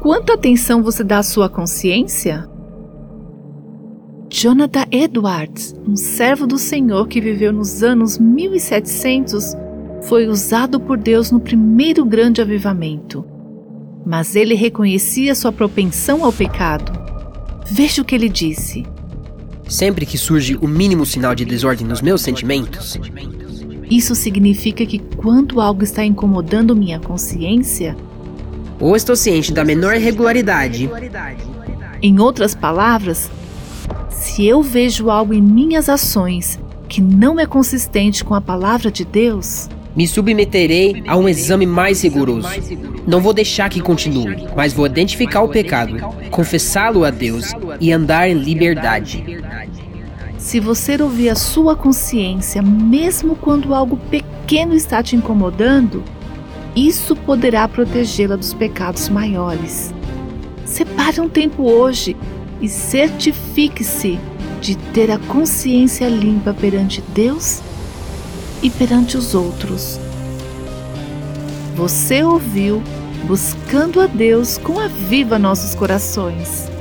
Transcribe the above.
Quanta atenção você dá à sua consciência? Jonathan Edwards, um servo do Senhor que viveu nos anos 1700, foi usado por Deus no primeiro grande avivamento. Mas ele reconhecia sua propensão ao pecado. Veja o que ele disse. Sempre que surge o mínimo sinal de desordem nos meus sentimentos, Isso significa que quando algo está incomodando minha consciência, ou estou ciente da menor irregularidade, em outras palavras, se eu vejo algo em minhas ações que não é consistente com a palavra de Deus, me submeterei a um exame mais rigoroso. Não vou deixar que continue, mas vou identificar o pecado, confessá-lo a Deus e andar em liberdade. se você ouvir a sua consciência, mesmo quando algo pequeno está te incomodando, isso poderá protegê-la dos pecados maiores. Separe um tempo hoje e certifique-se de ter a consciência limpa perante Deus e perante os outros. Você ouviu Buscando a Deus com Aviva Nossos Corações.